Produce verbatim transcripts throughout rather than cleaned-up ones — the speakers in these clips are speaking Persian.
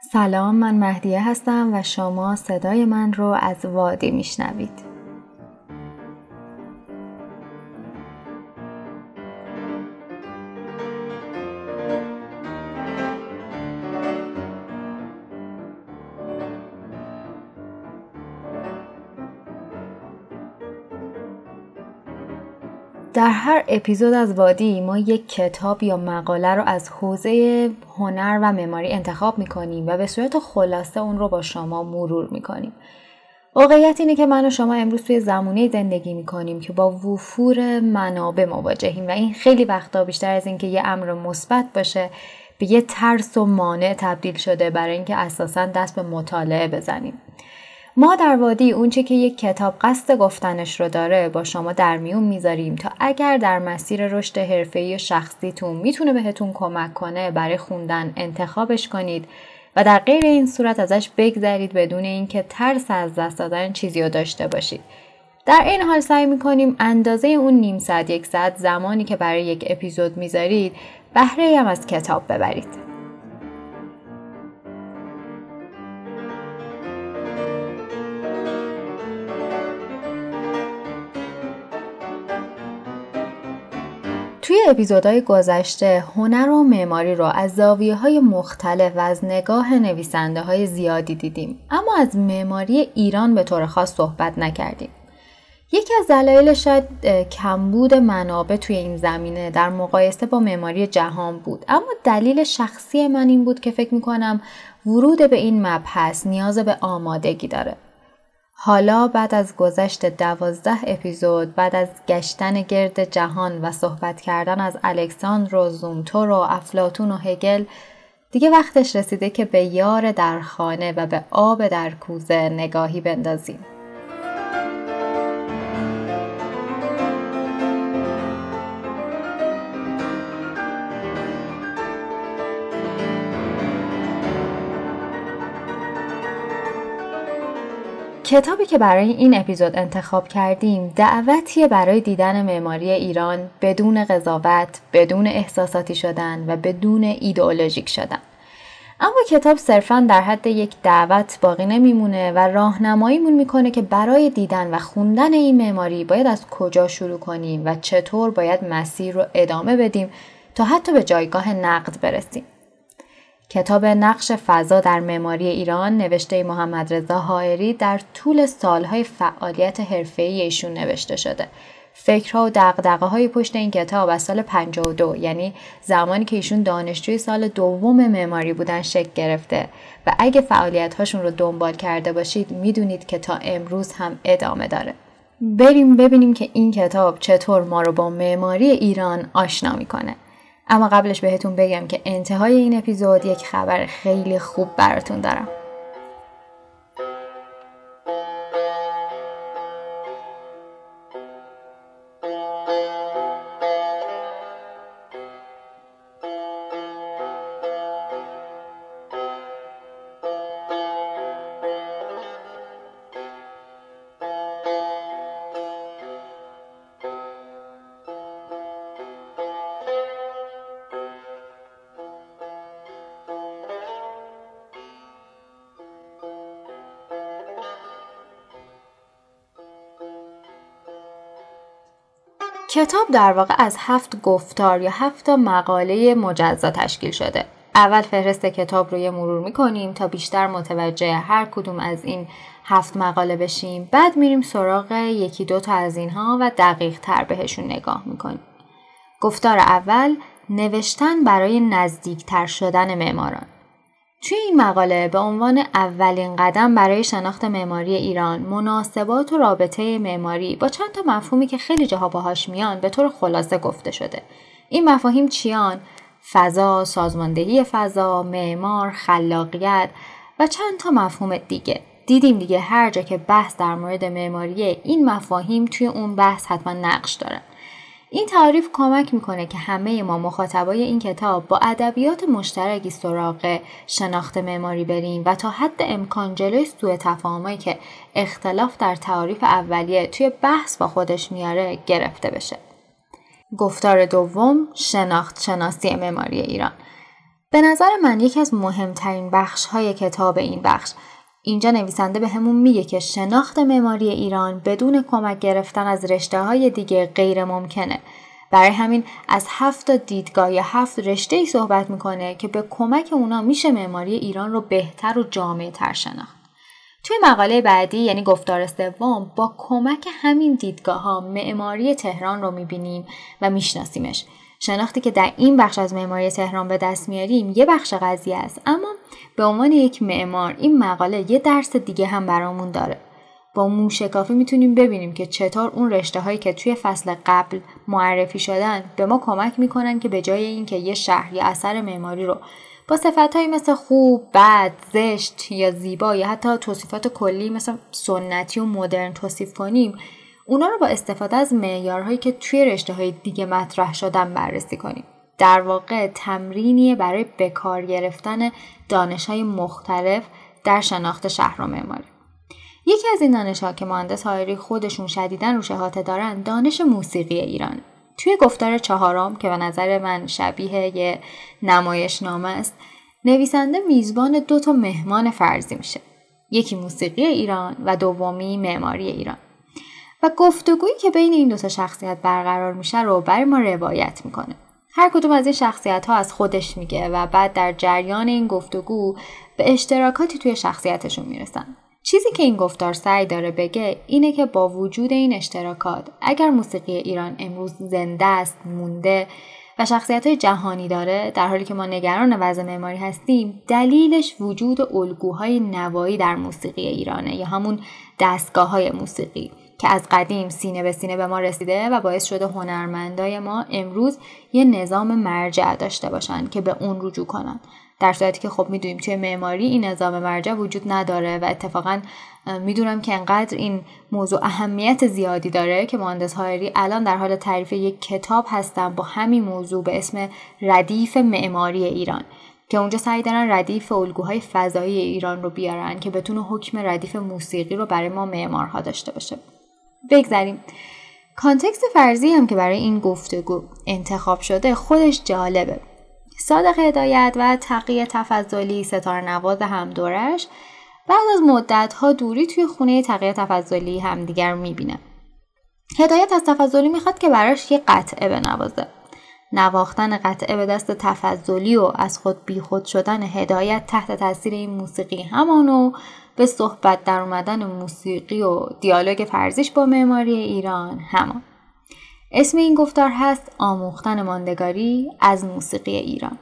سلام، من مهدیه هستم و شما صدای من رو از وادی میشنوید. در هر اپیزود از وادی ما یک کتاب یا مقاله رو از حوزه هنر و معماری انتخاب میکنیم و به صورت خلاصه اون رو با شما مرور میکنیم. واقعیت اینه که من و شما امروز توی زمانه زندگی میکنیم که با وفور منابع مواجهیم و این خیلی وقتا بیشتر از این که یه امر مثبت باشه به یه ترس و مانع تبدیل شده برای اینکه اساساً دست به مطالعه بزنیم. ما در وادی اونچه که یک کتاب قصد گفتنش رو داره با شما در میون میذاریم تا اگر در مسیر رشد حرفه‌ای و شخصیتون میتونه بهتون کمک کنه برای خوندن انتخابش کنید و در غیر این صورت ازش بگذرید بدون اینکه ترس از دست دادن چیزی رو داشته باشید. در این حال سعی میکنیم اندازه اون نیم ساعت یک ساعت زمانی که برای یک اپیزود میذارید بهره‌ای هم از کتاب ببرید. توی اپیزودهای گذشته هنر و معماری رو از زاویه‌های مختلف و از نگاه نویسنده‌های زیادی دیدیم، اما از معماری ایران به طور خاص صحبت نکردیم. یکی از دلایل شاید کمبود منابع توی این زمینه در مقایسه با معماری جهان بود، اما دلیل شخصی من این بود که فکر می‌کنم ورود به این مبحث نیاز به آمادگی داره. حالا بعد از گذشت دوازده اپیزود، بعد از گشتن گرد جهان و صحبت کردن از الکساندر و زومتور و افلاطون و هگل، دیگه وقتش رسیده که به یار در خانه و به آب در کوزه نگاهی بندازیم. کتابی که برای این اپیزود انتخاب کردیم دعوتیه برای دیدن معماری ایران بدون قضاوت، بدون احساساتی شدن و بدون ایدئولوژیک شدن. اما کتاب صرفاً در حد یک دعوت باقی نمیمونه و راهنماییمون میکنه که برای دیدن و خوندن این معماری باید از کجا شروع کنیم و چطور باید مسیر رو ادامه بدیم تا حتی به جایگاه نقد برسیم. کتاب نقش فضا در معماری ایران نوشته محمد رضا حائری در طول سالهای فعالیت حرفه‌ای ایشون نوشته شده. فکرها و دغدغه‌های پشت این کتاب از سال پنجاه و دو، یعنی زمانی که ایشون دانشجوی سال دوم معماری بودن، شکل گرفته و اگه فعالیت‌هاشون رو دنبال کرده باشید میدونید که تا امروز هم ادامه داره. بریم ببینیم که این کتاب چطور ما رو با معماری ایران آشنا می‌کنه. اما قبلش بهتون بگم که انتهای این اپیزود یک خبر خیلی خوب براتون دارم. کتاب در واقع از هفت گفتار یا هفت مقاله مجزا تشکیل شده. اول فهرست کتاب رو یه مرور میکنیم تا بیشتر متوجه هر کدوم از این هفت مقاله بشیم. بعد میریم سراغ یکی دو تا از اینها و دقیق تر بهشون نگاه میکنیم. گفتار اول، نوشتن برای نزدیک تر شدن معماران. توی این مقاله به عنوان اولین قدم برای شناخت معماری ایران، مناسبات و رابطه معماری با چند تا مفهومی که خیلی جاها باهاش میان به طور خلاصه گفته شده. این مفاهیم چیان؟ فضا، سازماندهی فضا، معمار، خلاقیت و چند تا مفهوم دیگه. دیدیم دیگه هر جا که بحث در مورد معماری، این مفاهیم توی اون بحث حتما نقش دارن. این تعریف کمک میکنه که همه ما مخاطبای این کتاب با ادبیات مشترکی سراغ شناخت معماری بریم و تا حد امکان جلوی سوء تفاهمایی که اختلاف در تعریف اولیه توی بحث با خودش میاره گرفته بشه. گفتار دوم، شناخت شناسی معماری ایران. به نظر من یکی از مهمترین بخش‌های کتاب این بخش، اینجا نویسنده به همون میگه که شناخت معماری ایران بدون کمک گرفتن از رشته‌های دیگه غیر ممکنه. برای همین از هفت دیدگاه یا هفت رشته‌ای صحبت میکنه که به کمک اونا میشه معماری ایران رو بهتر و جامع‌تر شناخت. توی مقاله بعدی یعنی گفتار سوم با کمک همین دیدگاه ها معماری تهران رو میبینیم و میشناسیمش. شناختی که در این بخش از معماری تهران به دست میاریم یه بخش قضیه است، اما به عنوان یک معمار این مقاله یه درس دیگه هم برامون داره. با موشکافی میتونیم ببینیم که چطور اون رشته هایی که توی فصل قبل معرفی شدن به ما کمک میکنن که به جای اینکه یه شهر یا اثر معماری رو با صفتایی مثل خوب، بد، زشت یا زیبا یا حتی توصیفات کلی مثل سنتی و مدرن توصیف کنیم، اونا رو با استفاده از معیارهایی که توی رشته‌های دیگه مطرح شدن بررسی کنیم. در واقع تمرینیه برای به کار گرفتن دانش‌های مختلف در شناخت شهر و معماری. یکی از این دانش‌ها که مهندس حائری خودشون شدیداً روش احاطه دارن، دانش موسیقی ایران. توی گفتار چهارم که به نظر من شبیه یه نمایشنامه است، نویسنده میزبان دو تا مهمان فرضی میشه. یکی موسیقی ایران و دومی معماری ایران. و گفتگویی که بین این دو تا شخصیت برقرار میشه رو برای ما روایت میکنه. هر کدوم از این شخصیت‌ها از خودش میگه و بعد در جریان این گفتگو به اشتراکاتی توی شخصیتشون میرسن. چیزی که این گفتار سعی داره بگه اینه که با وجود این اشتراکات، اگر موسیقی ایران امروز زنده است، مونده و شخصیت‌های جهانی داره، در حالی که ما نگران وضع معماری هستیم، دلیلش وجود الگوهای نوایی در موسیقی ایرانه یا همون دستگاه‌های موسیقی که از قدیم سینه به سینه به ما رسیده و باعث شده هنرمندای ما امروز یه نظام مرجع داشته باشن که به اون رجوع کنن. در صورتی که خب میدونیم توی معماری این نظام مرجع وجود نداره و اتفاقا میدونم که انقدر این موضوع اهمیت زیادی داره که مهندس حائری الان در حال تعریف یک کتاب هستن با همین موضوع به اسم ردیف معماری ایران که اونجا سعی دارن ردیف الگوهای فضایی ایران رو بیارن که بتونه حکم ردیف موسیقی رو برای ما معمارها داشته باشه. بگذاریم. کانتکست فرضی هم که برای این گفتگو انتخاب شده خودش جالبه. صادق هدایت و تقی تفضلی ستاره نواز هم دورش بعد از مدت‌ها دوری توی خونه تقی تفضلی هم دیگر رو می‌بینه. هدایت از تفضلی میخواد که براش یه قطعه بنوازه. نواختن قطعه به دست تفضلی و از خود بی خود شدن هدایت تحت تاثیر این موسیقی همانو به صحبت در اومدن موسیقی و دیالوگ فرضیش با معماری ایران همان. اسم این گفتار هست آموختن ماندگاری از موسیقی ایران.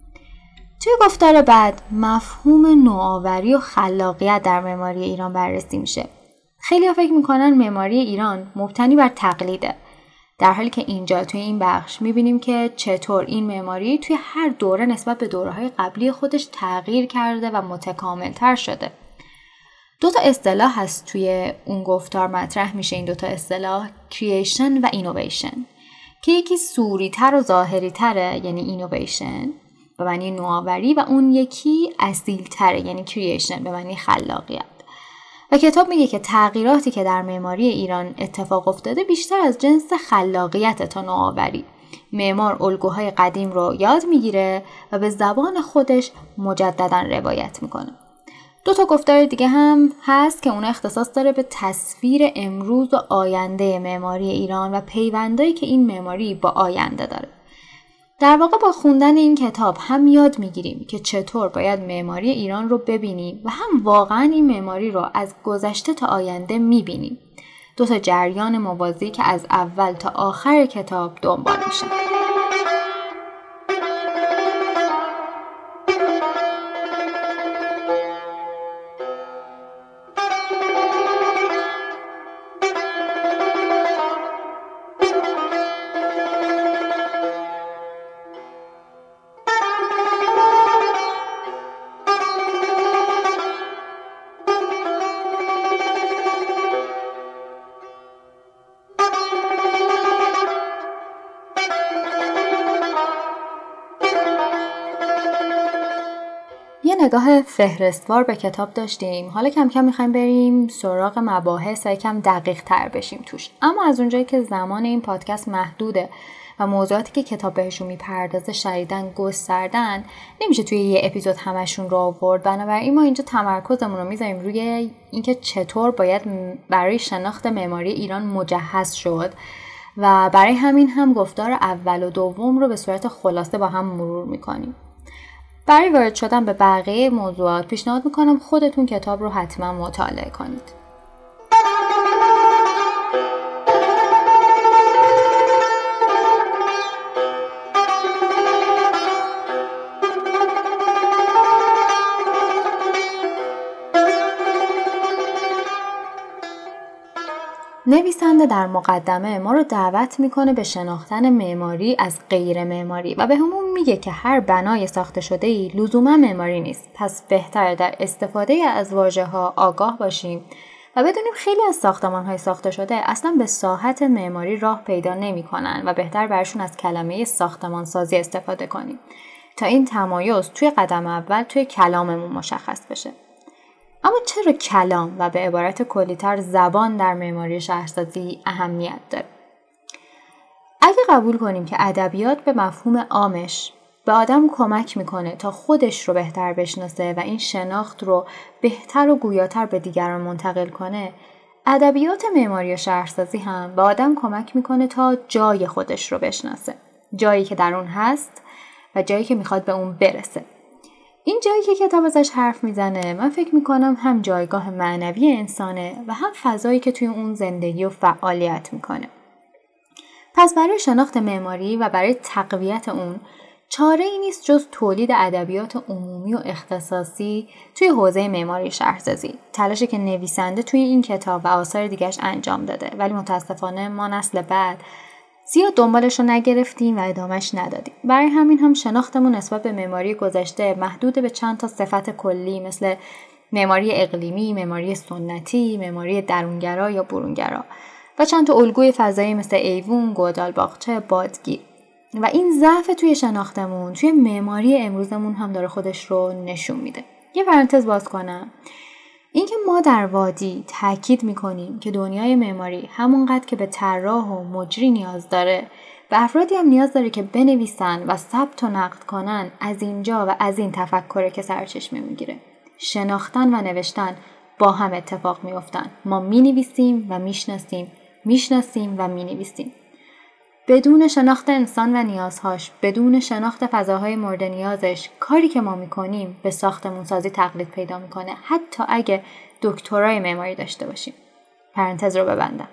توی گفتار بعد مفهوم نوآوری و خلاقیت در معماری ایران بررسی میشه. خیلی ها فکر میکنن معماری ایران مبتنی بر تقلیده، در حالی که اینجا توی این بخش میبینیم که چطور این معماری توی هر دوره نسبت به دوره‌های قبلی خودش تغییر کرده و متکامل‌تر شده. دو تا اصطلاح هست توی اون گفتار مطرح میشه، این دو تا اصطلاح کرییشن و اینویشن که یکی سوری تر و ظاهری تره یعنی اینویشن به معنی نوآوری و اون یکی اصیل تره یعنی کرییشن به معنی خلاقیت. و کتاب میگه که تغییراتی که در معماری ایران اتفاق افتاده بیشتر از جنس خلاقیت تا نوآوری. معمار الگوهای قدیم رو یاد میگیره و به زبان خودش مجددا روایت میکنه. دو تا گفتار دیگه هم هست که اون اختصاص داره به تصویر امروز و آینده معماری ایران و پیوندایی که این معماری با آینده داره. در واقع با خوندن این کتاب هم یاد میگیریم که چطور باید معماری ایران رو ببینیم و هم واقعا این معماری رو از گذشته تا آینده میبینیم. دو تا جریان موازی که از اول تا آخر کتاب دنبال میشن. یه نگاه فهرستوار به کتاب داشتیم. حالا کم کم میخوایم بریم سراغ مباحث و یکم دقیق تر بشیم توش. اما از اونجایی که زمان این پادکست محدوده و موضوعاتی که کتاب بهشون میپردازه شدیداً گستردن، نمیشه توی یه اپیزود همشون رو آورد. بنابراین ما اینجا تمرکزمون رو میذاریم روی اینکه چطور باید برای شناخت معماری ایران مجهز شد و برای همین هم گفتار اول و دوم رو به صورت خلاصه با هم مرور میکنیم. برای وارد شدن به بقیه موضوعات پیشنهاد میکنم خودتون کتاب رو حتما مطالعه کنید. نویسنده در مقدمه ما رو دعوت میکنه به شناختن معماری از غیر معماری و به همون میگه که هر بنای ساخته شده‌ای لزوما معماری نیست. پس بهتره در استفاده از واژه‌ها آگاه باشیم و بدونیم خیلی از ساختمان‌های ساخته شده اصلا به ساحت معماری راه پیدا نمی‌کنن و بهتر برشون از کلمه ساختمان سازی استفاده کنیم تا این تمایز توی قدم اول توی کلاممون مشخص بشه. اما چرا کلام و به عبارت کلی‌تر زبان در معماری شهرسازی اهمیت داره؟ اگه قبول کنیم که ادبیات به مفهوم عامش به آدم کمک میکنه تا خودش رو بهتر بشناسه و این شناخت رو بهتر و گویاتر به دیگران منتقل کنه، ادبیات معماری و شهرسازی هم به آدم کمک میکنه تا جای خودش رو بشناسه، جایی که در اون هست و جایی که میخواد به اون برسه. این جایی که کتاب ازش حرف میزنه من فکر میکنم هم جایگاه معنوی انسانه و هم فضایی که توی اون زندگی و فعالیت میکنه. پس برای شناخت معماری و برای تقویت اون چاره ای نیست جز تولید ادبیات عمومی و اختصاصی توی حوزه معماری شهرسازی. تلاشی که نویسنده توی این کتاب و آثار دیگرش انجام داده، ولی متاسفانه ما نسل بعد زیاد دنبالش رو نگرفتیم و ادامهش ندادیم. برای همین هم شناختمون نسبت به معماری گذشته محدود به چند تا صفت کلی مثل معماری اقلیمی، معماری سنتی، معماری درونگرا یا برونگرا و چند تا الگوی فضایی مثل ایوون، گودال باغچه، بادگیر. و این ضعف توی شناختمون توی معماری امروزمون هم داره خودش رو نشون میده. یه پرانتز باز کنم، اینکه ما در وادی تاکید میکنیم که دنیای معماری همونقدر که به طراح و مجری نیاز داره، به افرادی هم نیاز داره که بنویسن و ثبت و نقد کنن، از اینجا و از این تفکره که سرچشمه میگیره. شناختن و نوشتن با هم اتفاق میافتن. ما مینویسیم و میشناسیم، میشناسیم و مینویسیم. بدون شناخت انسان و نیازهاش، بدون شناخت فضاهای مورد نیازش، کاری که ما میکنیم به ساختمون سازی تقلید پیدا میکنه، حتی اگه دکترای معماری داشته باشیم. پرانتز رو ببندم.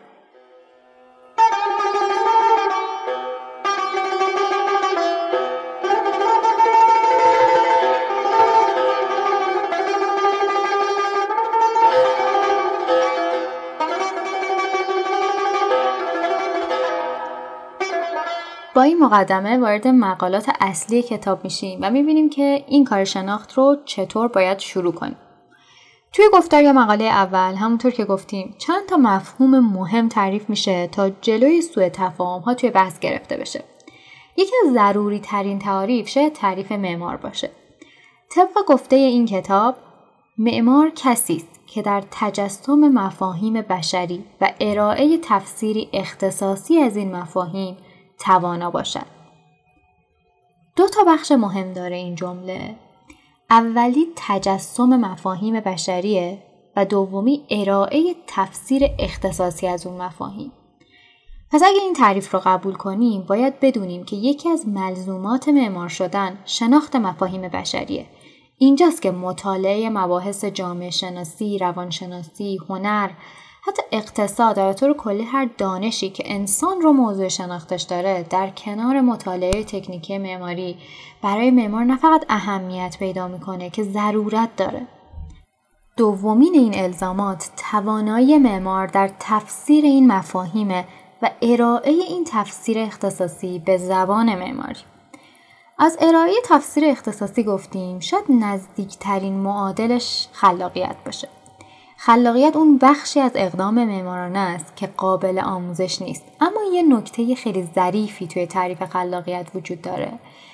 با این مقدمه وارد مقالات اصلی کتاب میشیم و میبینیم که این کار شناخت رو چطور باید شروع کنیم. توی گفتار یا مقاله اول همونطور که گفتیم چند تا مفهوم مهم تعریف میشه تا جلوی سوء تفاهم ها توی بحث گرفته بشه. یکی از ضروری ترین تعریف شاید تعریف معمار باشه. طبق گفته این کتاب، معمار کسی است که در تجسم مفاهیم بشری و ارائه تفسیری اختصاصی از این مفاهیم توانا باشد. دو تا بخش مهم داره این جمله. اولی تجسم مفاهیم بشریه و دومی ارائه تفسیر اختصاصی از اون مفاهیم. پس اگه این تعریف رو قبول کنیم باید بدونیم که یکی از ملزومات معمار شدن شناخت مفاهیم بشریه. اینجاست که مطالعه مباحث جامعه شناسی، روانشناسی، هنر، حتی اقتصاد و به طور کلی هر دانشی که انسان رو موضوع شناختش داره در کنار مطالعه تکنیکی معماری برای معمار نه فقط اهمیت پیدا میکنه که ضرورت داره. دومین این الزامات توانایی معمار در تفسیر این مفاهیم و ارائه این تفسیر اختصاصی به زبان معماری. از ارائه تفسیر اختصاصی گفتیم، شاید نزدیکترین معادلش خلاقیت باشه. خلاقیت اون بخشی از اقدام معمارانه است که قابل آموزش نیست. اما یه نکته خیلی ظریفی توی تعریف خلاقیت وجود داره.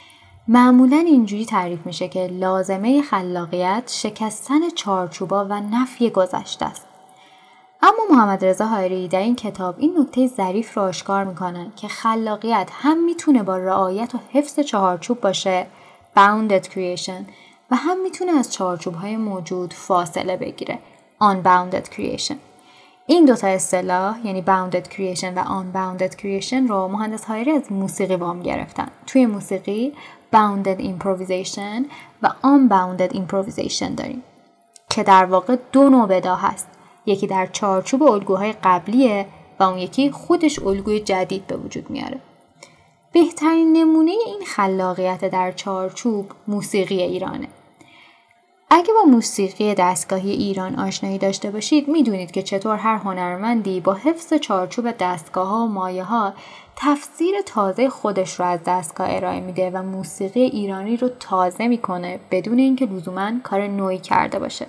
معمولاً اینجوری تعریف میشه که لازمه خلاقیت شکستن چارچوبا و نفی گذشته است. اما محمد رضا حائری در این کتاب این نکته ظریف رو آشکار میکنن که خلاقیت هم میتونه با رعایت و حفظ چارچوب باشه، bounded creation، و هم میتونه از چارچوب‌های موجود فاصله بگیره، unbounded creation. این دوتا اصطلاح یعنی bounded creation و unbounded creation رو مهندس حائری از موسیقی وام گرفتن. توی موسیقی bounded improvisation و unbounded improvisation داریم که در واقع دو نوع بداع هست. یکی در چارچوب الگوهای قبلیه و اون یکی خودش الگوی جدید به وجود میاره. بهترین نمونه این خلاقیت در چارچوب موسیقی ایرانه. اگه با موسیقی دستگاهی ایران آشنایی داشته باشید میدونید که چطور هر هنرمندی با حفظ چارچوب دستگاه‌ها و مایه‌ها تفسیر تازه خودش رو از دستگاه ارائه میده و موسیقی ایرانی رو تازه میکنه بدون اینکه لزوماً کار نوعی کرده باشه.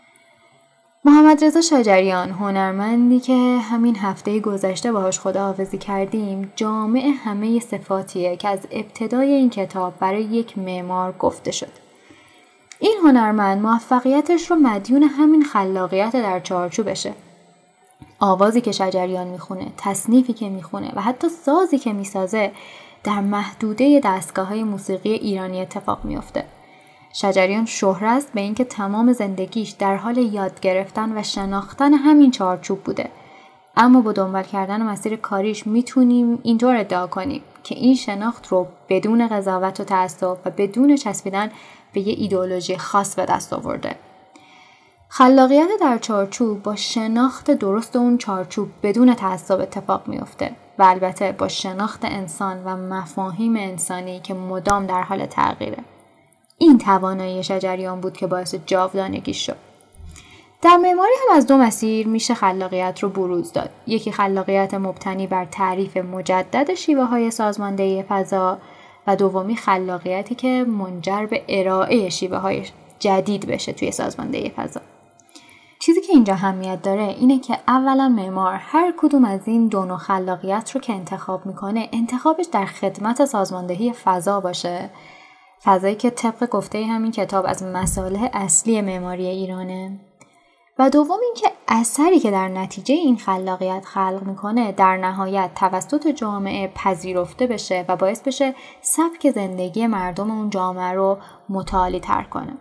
محمد رضا شجریان، هنرمندی که همین هفته گذشته باهاش خداحافظی کردیم، جامع همه صفاتیه که از ابتدای این کتاب برای یک معمار گفته شد. این هنرمند موفقیتش رو مدیون همین خلاقیت در چارچوبشه. آوازی که شجریان میخونه، تصنیفی که میخونه و حتی سازی که میسازه در محدوده دستگاه‌های موسیقی ایرانی اتفاق میفته. شجریان شهره است به اینکه تمام زندگیش در حال یاد گرفتن و شناختن همین چارچوب بوده. اما با دنبال کردن مسیر کاریش میتونیم اینطور ادعا کنیم که این شناخت رو بدون قضاوت و تعصب و بدون چسبیدن به یه ایدئولوژی خاص به دست آورده. خلاقیت در چارچوب با شناخت درست اون چارچوب بدون تعصب اتفاق میفته و البته با شناخت انسان و مفاهیم انسانی که مدام در حال تغییره. این توانایی شجریان بود که باعث جاودانگی شد. در معماری هم از دو مسیر میشه خلاقیت رو بروز داد. یکی خلاقیت مبتنی بر تعریف مجدد شیوه‌های سازماندهی فضا و دومی خلاقیتی که منجر به ارائه شیوه‌های جدید بشه توی سازماندهی فضا. چیزی که اینجا اهمیت داره اینه که اولا معمار هر کدوم از این دو نوع خلاقیت رو که انتخاب میکنه انتخابش در خدمت سازماندهی فضا باشه، فضایی که طبق گفته همین کتاب از مصالح اصلی معماری ایرانه، و دوم این که اثری که در نتیجه این خلاقیت خلق میکنه در نهایت توسط جامعه پذیرفته بشه و باعث بشه سبک زندگی مردم اون جامعه رو متعالی تر کنه.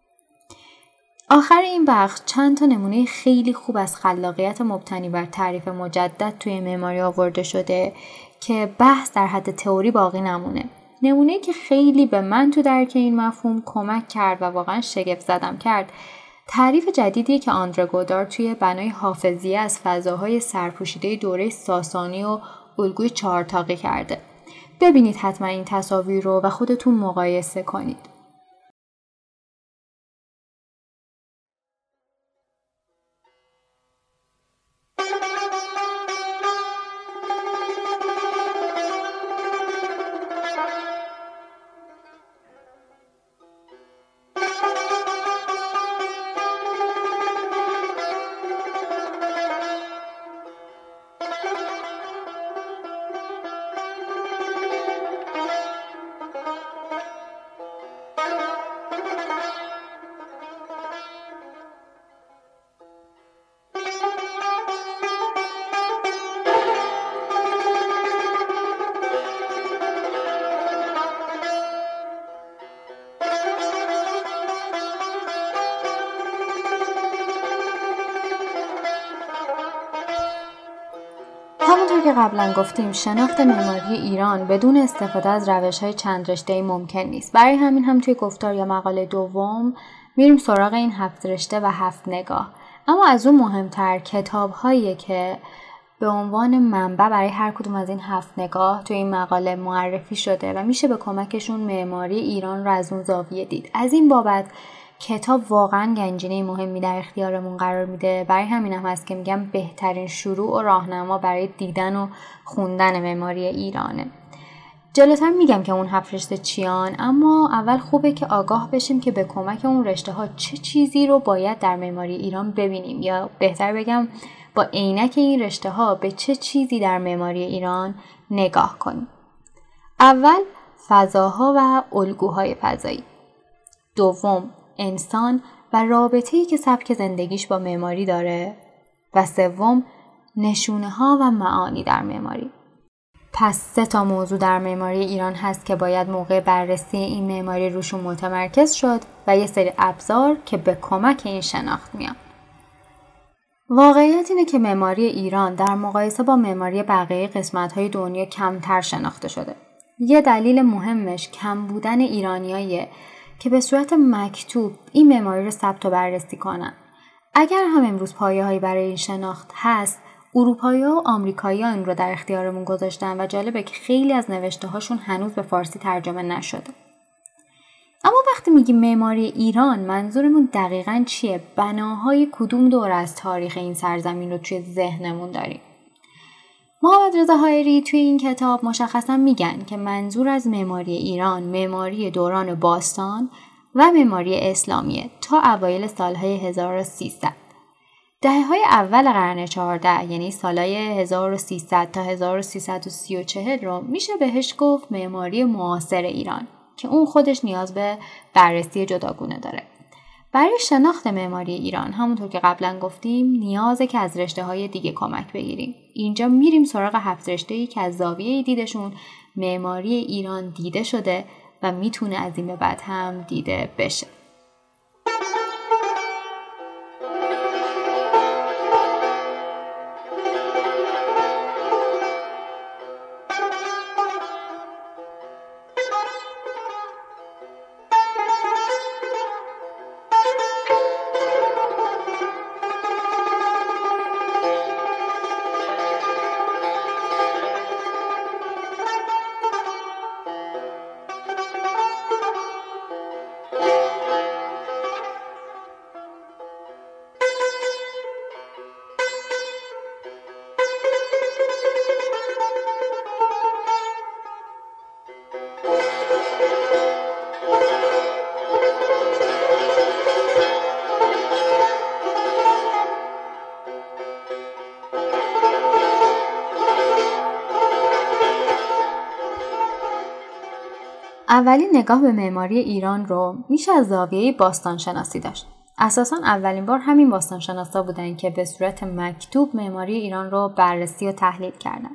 آخر این بخش چند تا نمونه خیلی خوب از خلاقیت مبتنی بر تعریف مجدد توی معماری آورده شده که بحث در حد تئوری باقی نمونه. نمونه‌ای که خیلی به من تو درک این مفهوم کمک کرد و واقعا شگفت زدم کرد، تعریف جدیدی که آندره گودار توی بنای حافظیه از فضاهای سرپوشیده دوره ساسانی و الگوی چهارتاقی کرده. ببینید حتما این تصاویر رو و خودتون مقایسه کنید. همونطور که قبلا گفتیم شناخت معماری ایران بدون استفاده از روش‌های چند رشته‌ای ممکن نیست. برای همین هم توی گفتار یا مقاله دوم میریم سراغ این هفت رشته و هفت نگاه. اما از اون مهمتر کتاب‌هایی که به عنوان منبع برای هر کدوم از این هفت نگاه توی این مقاله معرفی شده و میشه به کمکشون معماری ایران رو از اون زاویه دید. از این بابت کتاب واقعا گنجینه مهمی در اختیارمون قرار میده. برای همین هم هست که میگم بهترین شروع و راهنما برای دیدن و خوندن معماری ایرانه. جلوتر میگم که اون هفت رشته چیان، اما اول خوبه که آگاه بشیم که به کمک اون رشته ها چه چیزی رو باید در معماری ایران ببینیم، یا بهتر بگم با عینک این رشته ها به چه چیزی در معماری ایران نگاه کنیم. اول فضاها و الگوهای فضایی. دوم، انسان و رابطه‌ای که سبک زندگیش با معماری داره. و سوم، نشونه‌ها و معانی در معماری. پس سه تا موضوع در معماری ایران هست که باید موقع بررسی این معماری روشون متمرکز شد و یه سری ابزار که به کمک این شناخت میان. واقعیت اینه که معماری ایران در مقایسه با معماری بقیه قسمت‌های دنیا کمتر شناخته شده. یه دلیل مهمش کم بودن ایرانیاییه که به صورت مکتوب این معماری رو ثبت و بررسی کنن. اگر هم امروز پایه‌هایی برای این شناخت هست، اروپایی‌ها و آمریکایی‌ها این رو در اختیارمون گذاشتن و جالبه که خیلی از نوشته‌هاشون هنوز به فارسی ترجمه نشده. اما وقتی میگیم معماری ایران، منظورمون دقیقاً چیه؟ بناهای کدوم دور از تاریخ این سرزمین رو توی ذهنمون داریم؟ محمد رضا حائری توی این کتاب مشخصاً میگن که منظور از معماری ایران معماری دوران باستان و معماری اسلامیه تا اوایل سالهای هزار و سیصد. دهه‌های اول قرن چهاردهم، یعنی سالهای هزار و سیصد تا هزار و سیصد و سی و چهل رو میشه بهش گفت معماری معاصر ایران که اون خودش نیاز به بررسی جداگونه داره. برای شناخت معماری ایران همونطور که قبلا گفتیم نیازه که از رشته‌های دیگه کمک بگیریم. اینجا میریم سراغ هفت رشته‌ای که از زاویه دیدشون معماری ایران دیده شده و میتونه از این به بعد هم دیده بشه. اولین نگاه به معماری ایران رو میشه از زاویه باستانشناسی داشت. اساساً اولین بار همین باستانشناسا بودن که به صورت مکتوب معماری ایران رو بررسی و تحلیل کردن.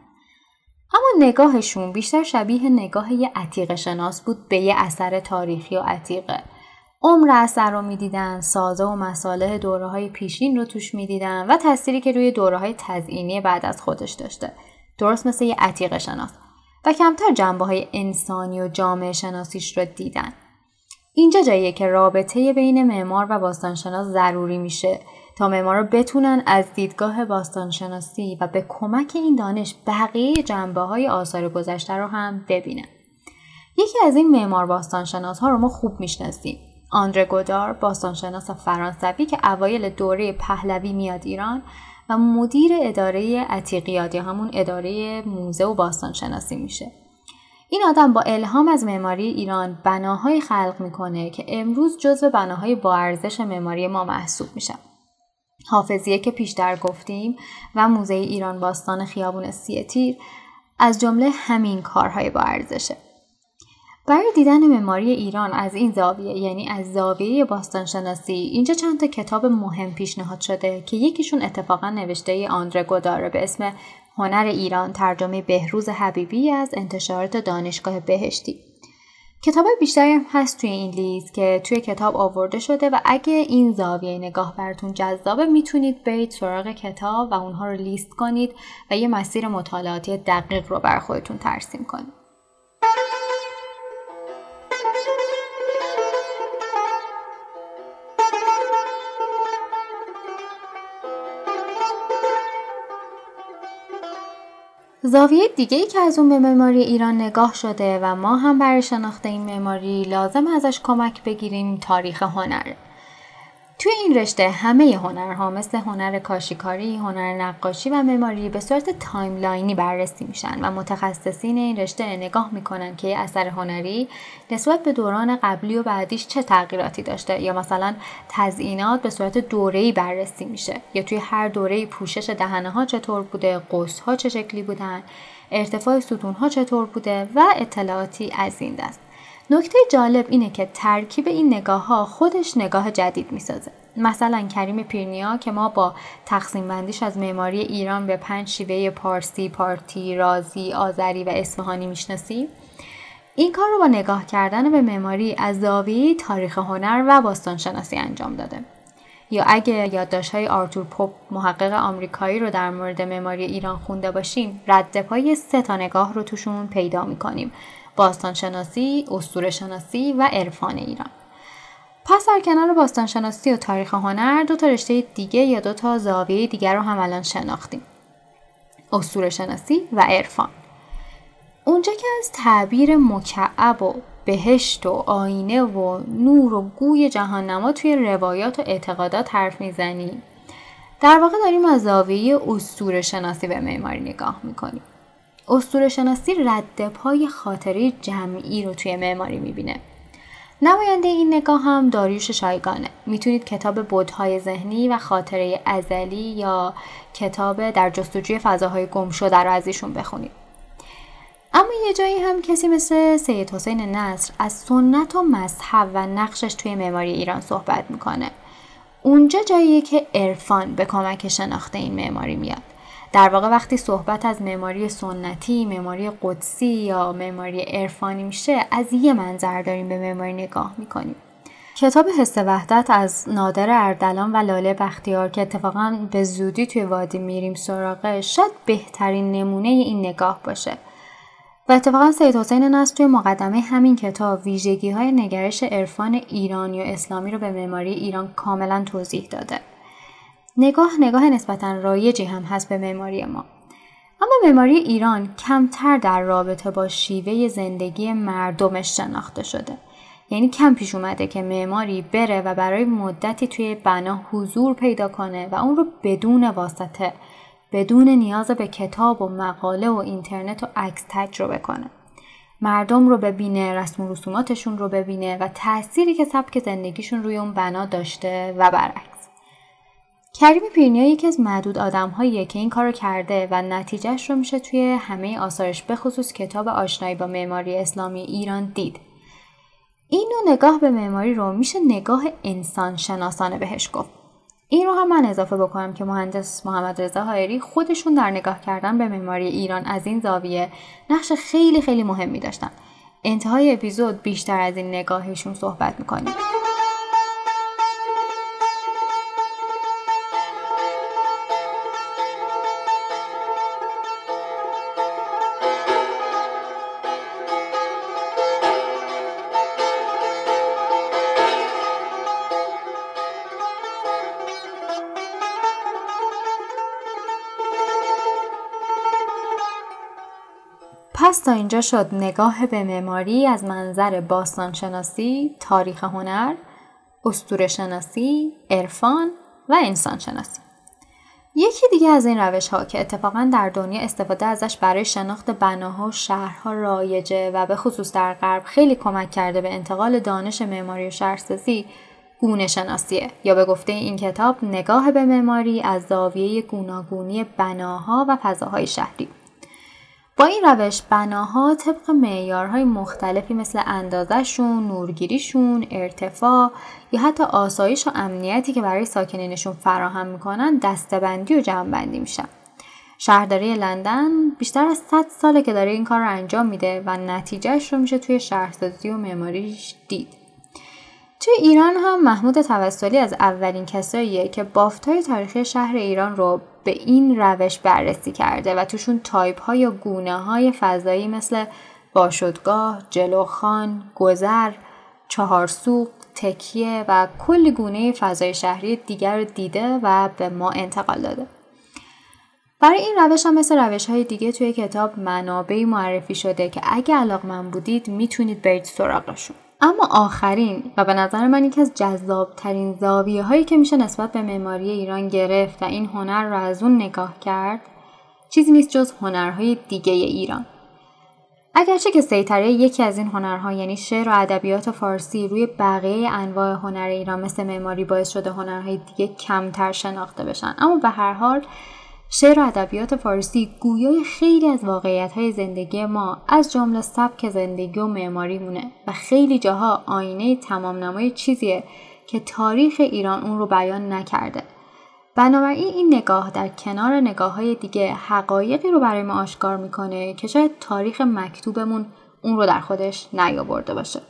اما نگاهشون بیشتر شبیه نگاه یه عتیقه شناس بود به یه اثر تاریخی و عتیقه. عمر اثر رو میدیدن، سازه و مصالح دوره‌های پیشین رو توش میدیدن و تأثیری که روی دوره‌های تزئینی بعد از خودش داشته. درست مثل یه عتیقه شناس. و کمتر جنبه‌های انسانی و جامعه شناسیش رو دیدن. اینجا جاییه که رابطه بین معمار و باستانشناس ضروری میشه تا معمارا بتونن از دیدگاه باستانشناسی و به کمک این دانش بقیه جنبه‌های آثار گذشته رو هم ببینن. یکی از این معمار باستانشناس‌ها رو ما خوب میشناسیم. آندره گودار، باستانشناس فرانسوی که اوایل دوره پهلوی میاد ایران و مدیر اداره عتیقیات یا همون اداره موزه و باستانشناسی میشه. این آدم با الهام از معماری ایران بناهای خلق میکنه که امروز جزو بناهای با ارزش معماری ما محسوب میشن. حافظیه که پیشتر گفتیم و موزه ایران باستان خیابون سی تیر از جمله همین کارهای با ارزشه. برای دیدن معماری ایران از این زاویه، یعنی از زاویه باستانشناسی، اینجا چند تا کتاب مهم پیشنهاد شده که یکیشون اتفاقا نوشته آندره گوداره به اسم هنر ایران، ترجمه بهروز حبیبی از انتشارات دانشگاه بهشتی. کتاب بیشتری هم هست توی این لیست که توی کتاب آورده شده و اگه این زاویه نگاه براتون جذابه میتونید برید سراغ کتاب و اونها رو لیست کنید و یه مسیر مطالعاتی دقیق رو بر خودتون ترسیم کنید. زاویه دیگه‌ای که از اون به معماری ایران نگاه شده و ما هم برای شناخت این معماری لازم ازش کمک بگیریم تاریخ هنره. توی این رشته همه هنرها مثل هنر کاشیکاری، هنر نقاشی و معماری به صورت تایملاینی بررسی میشن و متخصصین این رشته نگاه میکنن که یه اثر هنری نسبت به دوران قبلی و بعدیش چه تغییراتی داشته، یا مثلا تزیینات به صورت دوره‌ای بررسی میشه، یا توی هر دوره‌ای پوشش دهنه‌ها چطور بوده، قوس‌ها چه شکلی بودن، ارتفاع ستون‌ها چطور بوده و اطلاعاتی از این دست. نکته جالب اینه که ترکیب این نگاه ها خودش نگاه جدید میسازه. مثلا کریم پیرنیا که ما با تقسیم بندیش از معماری ایران به پنج شیوه پارسی، پارتی، رازی، آذری و اصفهانی میشناسیم، این کار رو با نگاه کردن به معماری از زاویه تاریخ هنر و باستانشناسی انجام داده. یا اگه یادداشت‌های آرتور پوپ محقق آمریکایی رو در مورد معماری ایران خونده باشیم، رد پای سه تا نگاه رو توشون پیدا می‌کنیم: باستانشناسی، اسطوره‌شناسی و عرفان ایران. پس در کنار باستانشناسی و تاریخ هنر، دو تا رشته دیگه یا دو تا زاویه دیگر رو هم الان شناختیم: اسطوره‌شناسی و عرفان. اونجا که از تعبیر مکعب و بهشت و آینه و نور و گوی جهاننما توی روایات و اعتقادات حرف میزنیم، در واقع داریم از زاویه اسطوره‌شناسی به معماری نگاه میکنیم. اسطوره‌شناسی رد پای خاطره جمعی رو توی معماری میبینه. نماینده این نگاه هم داریوش شایگانه. میتونید کتاب بُدهای ذهنی و خاطره ازلی یا کتاب در جستجوی فضاهای گم شده رو از ایشون بخونید. اما یه جایی هم کسی مثل سید حسین نصر از سنت و مذهب و نقشش توی معماری ایران صحبت میکنه. اونجا جاییه که عرفان به کمک شناخت این معماری میاد. در واقع وقتی صحبت از معماری سنتی، معماری قدسی یا معماری عرفانی میشه، از یه منظر داریم به معماری نگاه میکنیم. کتاب حس وحدت از نادر اردلان و لاله بختیار که اتفاقاً به زودی توی وادی میریم سراغش، شاید بهترین نمونه این نگاه باشه. و اتفاقاً سید حسین نصر توی مقدمه همین کتاب ویژگی‌های نگرش عرفان ایرانی و اسلامی رو به معماری ایران کاملاً توضیح داده. نگاه نگاه نسبتاً رایجی هم هست به معماری ما. اما معماری ایران کمتر در رابطه با شیوه زندگی مردمش شناخته شده. یعنی کم پیش اومده که معماری بره و برای مدتی توی بنا حضور پیدا کنه و اون رو بدون واسطه، بدون نیاز به کتاب و مقاله و اینترنت و عکس تجربه کنه. مردم رو ببینه، رسم و رسوماتشون رو ببینه و تأثیری که سبک زندگیشون روی اون بنا داشته و برعکس. کریم پیرنیا یکی از معدود آدم‌هاییه که این کارو کرده و نتیجهش رو میشه توی همه آثارش به خصوص کتاب آشنایی با معماری اسلامی ایران دید. این نوع نگاه به معماری رو میشه نگاه انسان شناسانه بهش گفت. این رو هم من اضافه بکنم که مهندس محمد رضا حائری خودشون در نگاه کردن به معماری ایران از این زاویه نقش خیلی خیلی مهمی داشتن. انتهای اپیزود بیشتر از این نگاهشون صحبت میکنیم. پس تا اینجا شد نگاه به معماری از منظر باستانشناسی، تاریخ هنر، اسطوره‌شناسی، عرفان و انسانشناسی. یکی دیگه از این روش ها که اتفاقا در دنیا استفاده ازش برای شناخت بناها و شهرها رایجه و به خصوص در غرب خیلی کمک کرده به انتقال دانش معماری و شهرسازی، گونه شناسیه، یا به گفته این کتاب نگاه به معماری از زاویه گوناگونی بناها و فضاهای شهری. با این روش بناها طبق معیارهای مختلفی مثل اندازه‌شون، نورگیریشون، ارتفاع یا حتی آسایش و امنیتی که برای ساکنینشون فراهم میکنن دسته‌بندی و جمع‌بندی میشن. شهرداری لندن بیشتر از صد ساله که داره این کار رو انجام میده و نتیجهش رو میشه توی شهرسازی و معماریش دید. توی ایران هم محمود توسلی از اولین کساییه که بافت‌های تاریخی شهر ایران رو به این روش بررسی کرده و توشون تایپ‌ها یا گونه‌های فضایی مثل باشدگاه، جلوخان، گذر، چهارسوق، تکیه و کلی گونه فضای شهری دیگر رو دیده و به ما انتقال داده. برای این روش هم مثل روش‌های دیگه توی کتاب منابعی معرفی شده که اگه علاقه‌مند بودید میتونید برید سراغشون. اما آخرین و به نظر من یکی از جذابترین زاویه هایی که میشه نسبت به معماری ایران گرفت و این هنر رو از اون نگاه کرد چیزی نیست جز هنرهای دیگه ایران. اگرچه که سیطره یکی از این هنرها یعنی شعر و ادبیات فارسی روی بقیه انواع هنر ایران مثل معماری باعث شده هنرهای دیگه کمتر شناخته بشن، اما به هر حال شعر و ادبیات فارسی گویای خیلی از واقعیت‌های زندگی ما از جمله سبک زندگی و معماری مونه و خیلی جاها آینه تمام نمای چیزیه که تاریخ ایران اون رو بیان نکرده. بنابراین این نگاه در کنار نگاه‌های دیگه حقایقی رو برای ما آشکار میکنه که شاید تاریخ مکتوبمون اون رو در خودش نیاورده باشه.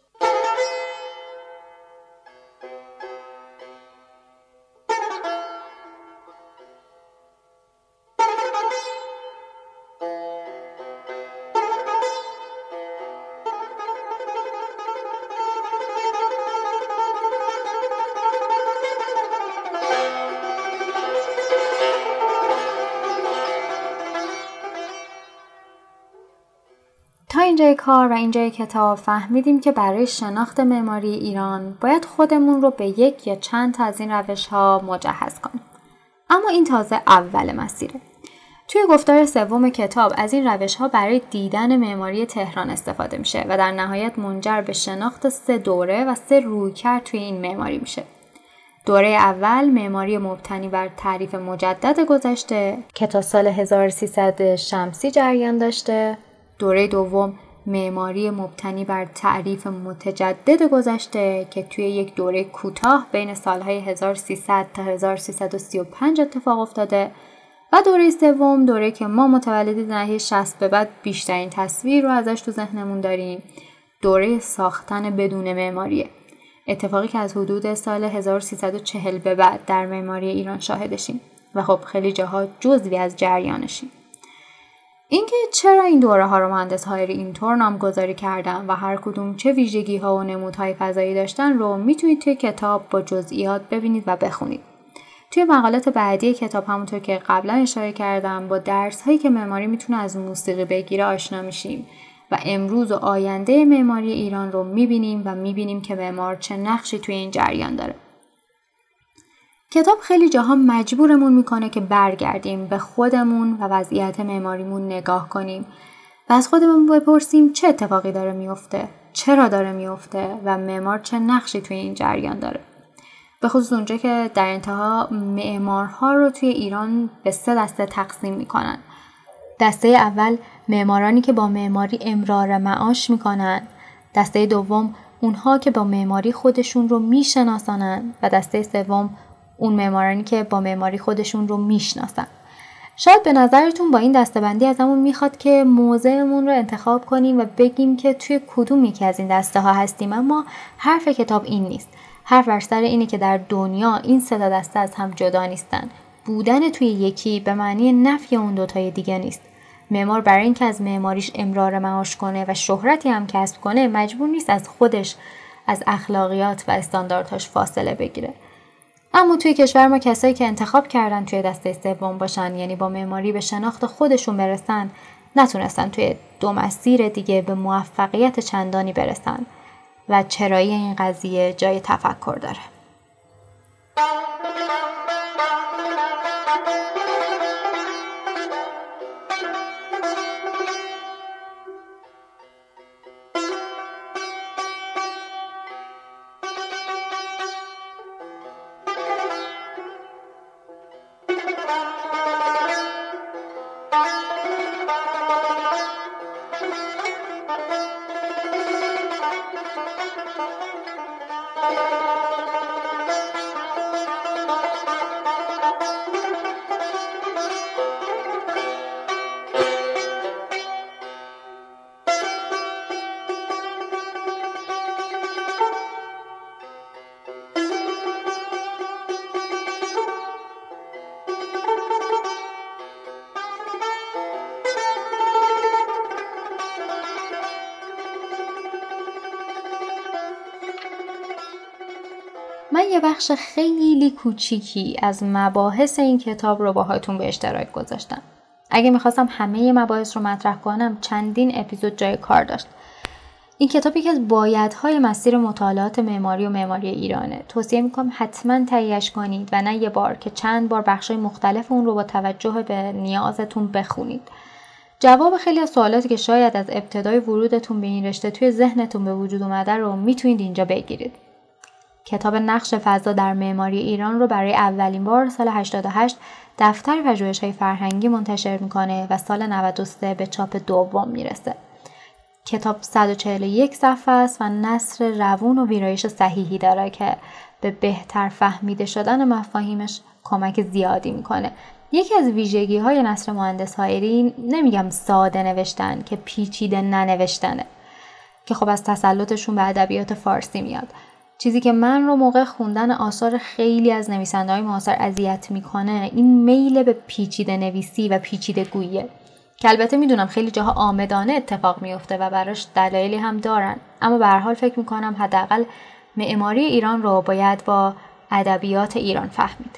تا اینجای کار و اینجای کتاب فهمیدیم که برای شناخت معماری ایران باید خودمون رو به یک یا چند تا از این روش‌ها مجهز کنیم. اما این تازه اول مسیره. توی گفتار سوم کتاب از این روش‌ها برای دیدن معماری تهران استفاده میشه و در نهایت منجر به شناخت سه دوره و سه رویکرد توی این معماری میشه. دوره اول معماری مبتنی بر تعریف مجدد گذشته که تا سال هزار و سیصد شمسی جریان داشته. دوره دوم معماری مبتنی بر تعریف متجدد گذشته که توی یک دوره کوتاه بین سالهای هزار و سیصد تا هزار و سیصد و سی و پنج اتفاق افتاده و دوره سوم دوره که ما متولدی دهه شصت به بعد بیشترین تصویر رو ازش تو ذهنمون داریم، دوره ساختن بدون معماریه، اتفاقی که از حدود سال هزار و سیصد و چهل به بعد در معماری ایران شاهدشیم و خب خیلی جاها جزوی از جریانشیم. اینکه چرا این دوره ها رو مهندس هایری اینطور نامگذاری کردن و هر کدوم چه ویژگی ها و نمودهای فضایی داشتن رو میتونید توی کتاب با جزئیات ببینید و بخونید. توی مقالات بعدی کتاب همونطور که قبلا اشاره کردم با درس هایی که معماری میتونه از موسیقی بگیره آشنا میشیم و امروز و آینده معماری ایران رو میبینیم و میبینیم که معمار چه نقشی توی این جریان داره. کتاب خیلی جاها مجبورمون میکنه که برگردیم به خودمون و وضعیت معماریمون نگاه کنیم و از خودمون بپرسیم چه اتفاقی داره میفته، چرا داره میفته و معمار چه نقشی توی این جریان داره. به خصوص اونجا که در انتها معمارها رو توی ایران به سه دسته تقسیم میکنن. دسته اول معمارانی که با معماری امرار معاش میکنن، دسته دوم اونها که با معماری خودشون رو میشناسانن و دسته سوم اون معمارانی که با معماری خودشون رو میشناسن. شاید به نظرتون با این دسته‌بندی ازمون میخواد که موضعمون رو انتخاب کنیم و بگیم که توی کدوم یکی از این دسته ها هستیم، اما حرف کتاب این نیست. حرف بر سر اینه که در دنیا این سه تا دسته از هم جدا نیستن. بودن توی یکی به معنی نفی اون دوتای دیگه نیست. معمار برای اینکه از معماریش امرار معاش کنه و شهرتی هم کسب کنه مجبور نیست از خودش، از اخلاقیات و استانداردهاش فاصله بگیره. اما توی کشور ما کسایی که انتخاب کردن توی دسته سوم باشن، یعنی با معماری به شناخت خودشون برسن، نتونستن توی دو مسیر دیگه به موفقیت چندانی برسن و چرایی این قضیه جای تفکر داره. من یه بخش خیلی کوچیکی از مباحث این کتاب رو باهاتون به اشتراک گذاشتم. اگه میخواستم همه مباحث رو مطرح کنم چندین اپیزود جای کار داشت. این کتاب یکی از بایدهای مسیر مطالعات معماری و معماری ایرانه. توصیه میکنم حتما تهیه‌اش کنید و نه یه بار که چند بار بخشای مختلف اون رو با توجه به نیازتون بخونید. جواب خیلی از سوالاتی که شاید از ابتدای ورودتون به این رشته توی ذهنتون به وجود اومده رو میتونید اینجا بگیرید. کتاب نقش فضا در معماری ایران رو برای اولین بار سال هشتاد و هشت دفتر پژوهش‌های فرهنگی منتشر میکنه و سال نود و سه به چاپ دوم میرسه. کتاب صد و چهل و یک صفحه است و نثر روون و ویرایش صحیحی داره که به بهتر فهمیده شدن مفاهیمش کمک زیادی میکنه. یکی از ویژگی های نثر مهندس حائری، نمیگم ساده نوشتن که پیچیده ننوشتنه که خب از تسلطشون به ادبیات فارسی میاد. چیزی که من رو موقع خوندن آثار خیلی از نویسنده‌های معاصر اذیت میکنه این میل به پیچیده نویسی و پیچیده گوییه که البته میدونم خیلی جاها آمدانه اتفاق میفته و براش دلایلی هم دارن، اما به هر حال فکر میکنم حداقل معماری ایران رو باید با ادبیات ایران فهمید.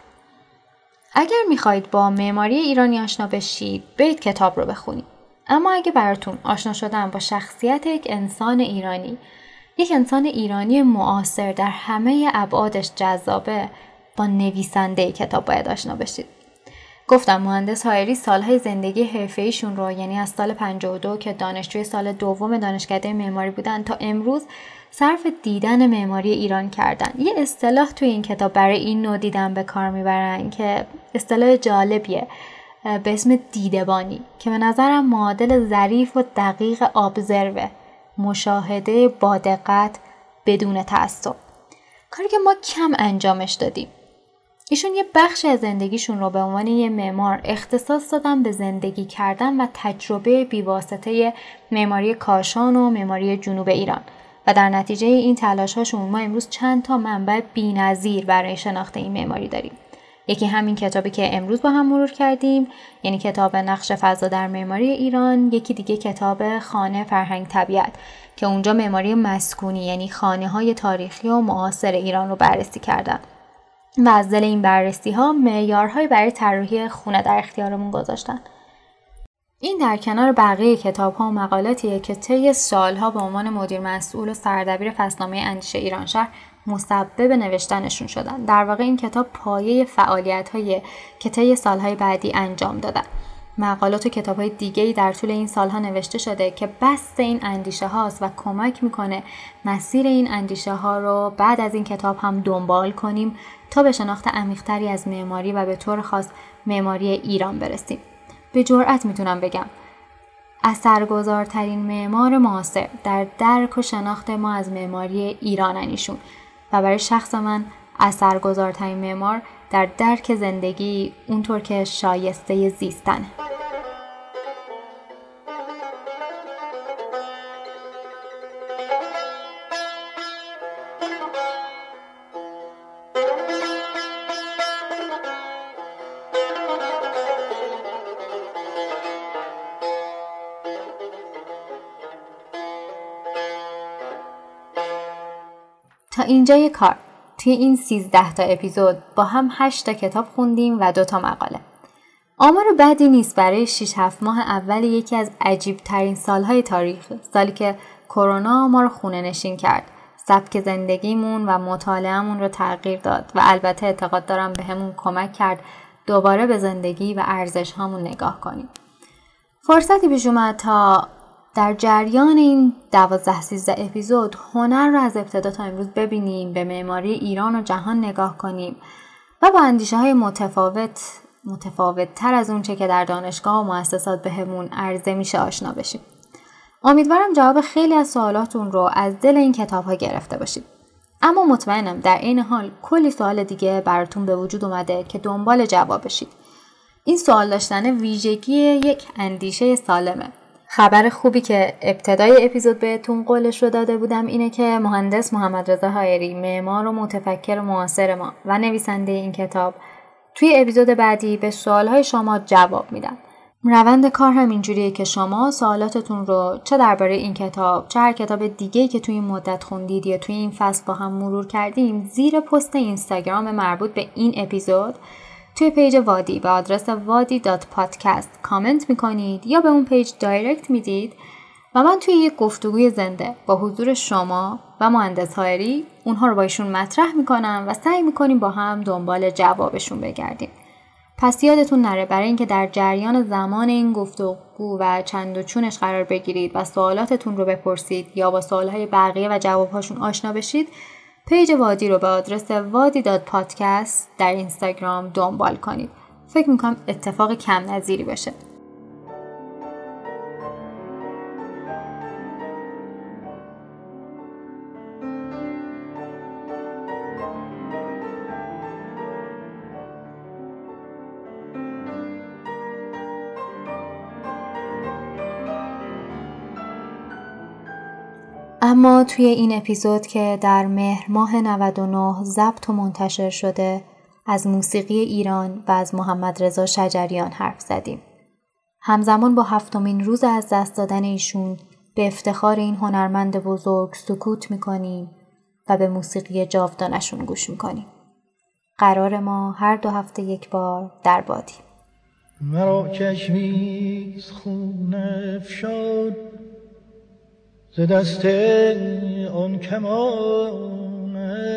اگر میخواید با معماری ایرانی آشنا بشید برید کتاب رو بخونید. اما اگه براتون آشنا شدن با شخصیت یک انسان ایرانی، یک انسان ایرانی معاصر در همه ابعادش جذابه، با نویسنده کتاب باید آشنا بشید. گفتم مهندس حائری سالهای زندگی حرفه‌ایشون رو، یعنی از سال پنجاه و دو که دانشجوی سال دوم دانشکده معماری بودن تا امروز، صرف دیدن معماری ایران کردن. یه اصطلاح توی این کتاب برای این نوع دیدن به کار میبرن که اصطلاح جالبیه به اسم دیدبانی که به نظرم معادل ظریف و دقیق ابزروه، مشاهده با دقت بدون تعصب، کاری که ما کم انجامش دادیم. ایشون یه بخش از زندگیشون رو به عنوان یه معمار اختصاص دادن به زندگی کردن و تجربه بیواسطه معماری کاشان و معماری جنوب ایران و در نتیجه این تلاش‌هاشون ما امروز چند تا منبع بی‌نظیر برای شناخت این معماری داریم. یکی همین کتابی که امروز با هم مرور کردیم، یعنی کتاب نقش فضا در معماری ایران. یکی دیگه کتاب خانه فرهنگ طبیعت که اونجا معماری مسکونی، یعنی خانه‌های تاریخی و معاصر ایران رو بررسی کردن و از دل این بررسی ها معیارهای برای طراحی خونه در اختیارمون گذاشتن. این در کنار بقیه کتاب ها و مقالاتیه که طی سالها به عنوان مدیر مسئول و سردبیر فصلنامه اندیشه ایرانشهر مسبب نوشتنشون شدن. در واقع این کتاب پایه فعالیت های که طی سالهای بعدی انجام دادن. مقالات و کتاب های دیگه‌ای در طول این سالها نوشته شده که بست این اندیشه هاست و کمک میکنه مسیر این اندیشه ها رو بعد از این کتاب هم دنبال کنیم تا به شناخت عمیق‌تری از معماری و به طور خاص معماری ایران برسیم. به جرئت میتونم بگم اثرگذارترین معمار معاصر در درک و شناخت ما از معماری ایرانن ایشون و برای شخص من اثرگذارترین معمار در درک زندگی اونطور که شایسته زیستن. تا اینجای کار توی این سیزده تا اپیزود با هم هشت تا کتاب خوندیم و دو تا مقاله. آمار بدی نیست برای شش هفت ماه اول یکی از عجیب ترین سالهای تاریخ، سالی که کرونا ما رو خونه نشین کرد، سبک زندگیمون و مطالعه‌مون رو تغییر داد و البته اعتقاد دارم بهمون کمک کرد دوباره به زندگی و ارزش‌هامون نگاه کنیم. فرصتی پیش اومد تا در جریان این دوازده سیزده اپیزود هنر رو از ابتدا تا امروز ببینیم، به معماری ایران و جهان نگاه کنیم و با اندیشه های متفاوت متفاوت تر از اون چه که در دانشگاه و مؤسسات بهمون عرضه میشه آشنا بشیم. امیدوارم جواب خیلی از سوالاتون رو از دل این کتاب ها گرفته باشید. اما مطمئنم در این حال کلی سوال دیگه براتون به وجود اومده که دنبال جواب بشید. این سوال داشتن ویژگی یک اندیشه سالمه. خبر خوبی که ابتدای اپیزود بهتون قولش رو داده بودم اینه که مهندس محمد رضا حائری، معمار و متفکر معاصر ما و نویسنده این کتاب، توی اپیزود بعدی به سوالهای شما جواب میدن. روند کار هم اینجوریه که شما سوالاتتون رو چه درباره این کتاب، چه هر کتاب دیگه‌ای که توی این مدت خوندید یا توی این فصل با هم مرور کردیم، زیر پست اینستاگرام مربوط به این اپیزود توی پیج وادی به آدرس وادی دات پادکست کامنت میکنید یا به اون پیج دایرکت میدید و من توی یک گفتگوی زنده با حضور شما و مهندس هایری اونها رو با ایشون مطرح میکنم و سعی میکنیم با هم دنبال جوابشون بگردیم. پس یادتون نره برای اینکه در جریان زمان این گفتگو و چند و چونش قرار بگیرید و سوالاتتون رو بپرسید یا با سوالهای بقیه و جوابهاشون آشنا بشید، پیج وادی رو به آدرس وادی دات پادکست در اینستاگرام دنبال کنید. فکر میکنم اتفاق کم نظیری باشه. اما توی این اپیزود که در مهر ماه نود و نه ضبط و منتشر شده، از موسیقی ایران و از محمد رضا شجریان حرف زدیم. همزمان با هفتمین روز از دست دادن ایشون به افتخار این هنرمند بزرگ سکوت میکنیم و به موسیقی جاودانشون گوش میکنیم. قرار ما هر دو هفته یک بار در بادی. مرا چشمیز خون افشاد ز دست آن کمان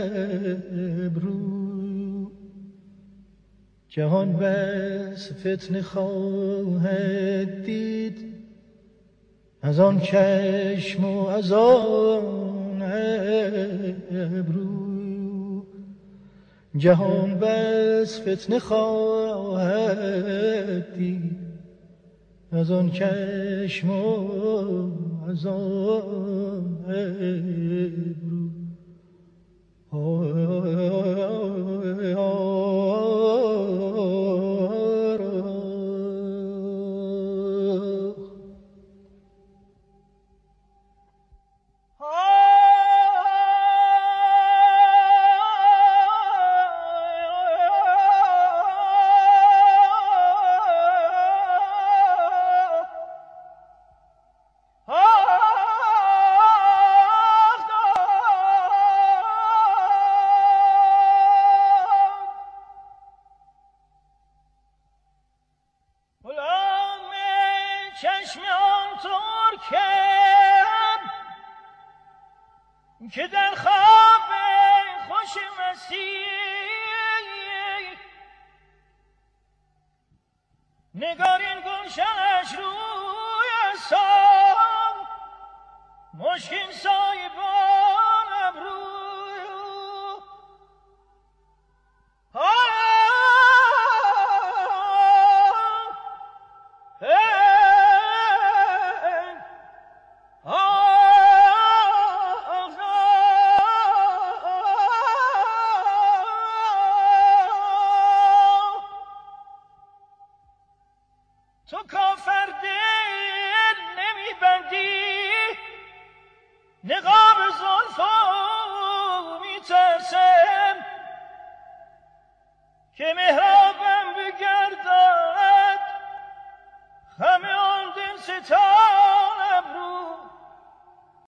ابرو، جهان بس فتنه خواهد دید از آن چشم و از آن ابرو، جهان بس فتنه خواهد دید از آن چشم و از آن ابرو. که در خواب خوش مسیح نگارین گلشنش روی سام مشکین سایبان ابرو تو کافر دل نمی بندی نقاب زلفو می ترسم که محرابم بگردد خم آن دل ستان